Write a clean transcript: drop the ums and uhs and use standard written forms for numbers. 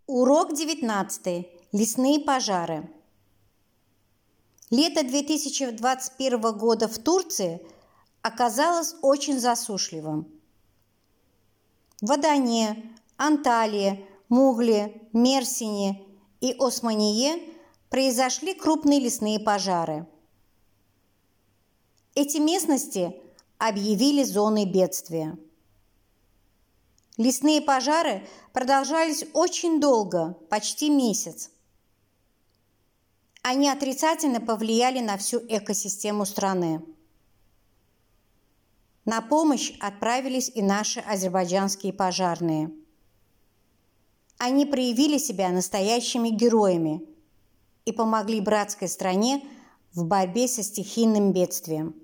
Урок 19. Лесные пожары. Лето 2021 года в Турции оказалось очень засушливым. В Адане, Анталии, Мугле, Мерсине и Османие произошли крупные лесные пожары. Эти местности объявили зоной бедствия. Лесные пожары продолжались очень долго, почти месяц. Они отрицательно повлияли на всю экосистему страны. На помощь отправились и наши азербайджанские пожарные. Они проявили себя настоящими героями и помогли братской стране в борьбе со стихийным бедствием.